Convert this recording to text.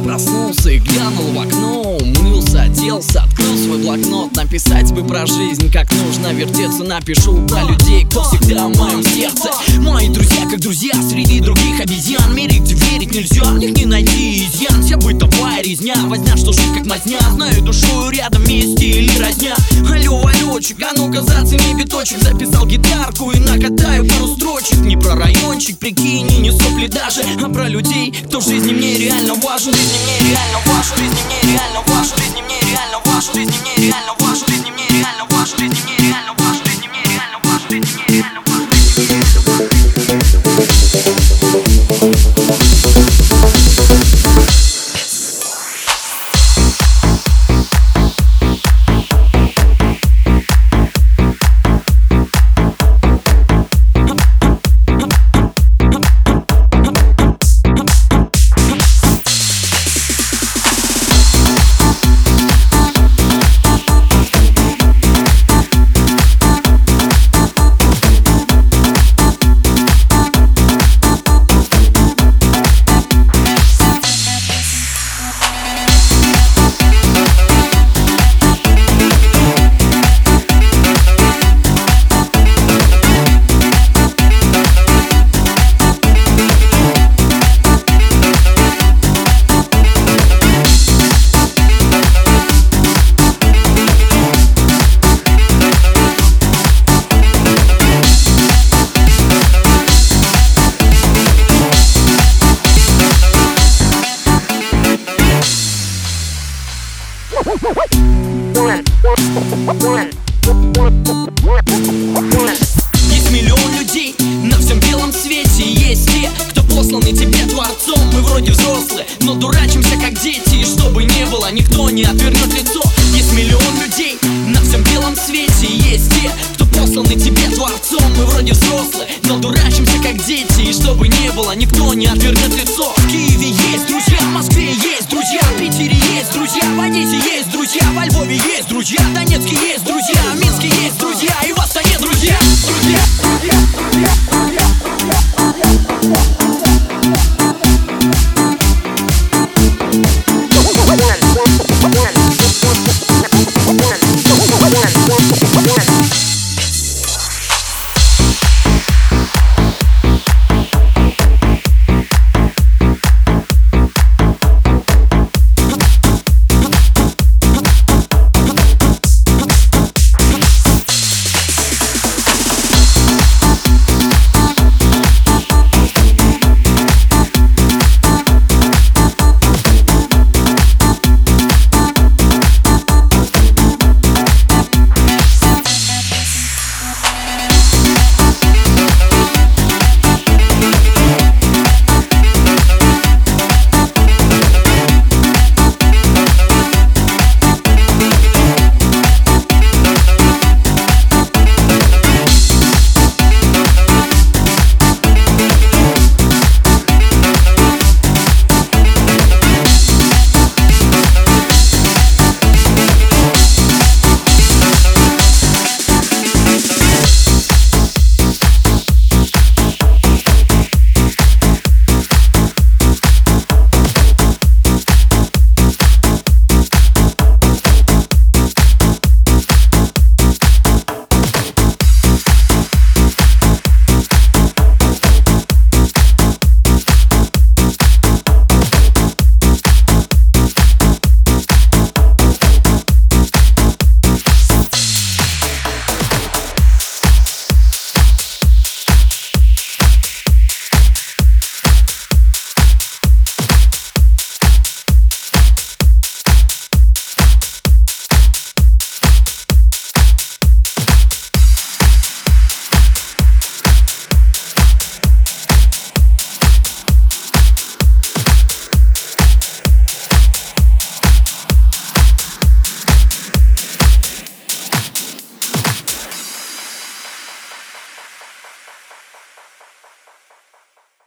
проснулся и глянул в окно. Умылся, оделся, открыл свой блокнот. Написать бы про жизнь, как нужно вертеться. Напишу про людей, кто всегда в моем сердце. Мои друзья, как друзья среди других обезьян. Мире, где верить нельзя, в них не найти изъян. Вся бытовая резня, возня, что жить как мазня. Знаю душою рядом, вместе или родня. Алло, алёчек, а ну-ка зацени биточек. Записал гитарку и накатаю пару строчек. Не про райончик, прикинь, и не сопли даже, а про людей, кто в жизни мне реально важен. В жизни мне реально важен, в жизни мне реально важен, в жизни мне реально важен, в жизни мне реально важен, в жизни мне реально важен, в жизни мне реально важен, в жизни мне реально важен, в жизни мне реально важен. Есть миллион людей на всем белом свете. Есть те, кто посланы тебе творцом. Мы вроде взрослые, но дурачимся как дети. И чтобы не было, никто не отвернет лицо. Есть миллион людей на всем белом свете. Есть те, кто посланы тебе творцом. Мы вроде взрослые, но дурачимся как дети. И чтобы не было, никто не отвернет лицо. В Киеве есть друзья, в Москве есть друзья, в Питере есть друзья, в Одессе есть друзья, во Львове есть друзья, в Донецке есть друзья, в Минске есть друзья, и в Астане друзья, друзья, друзья, друзья.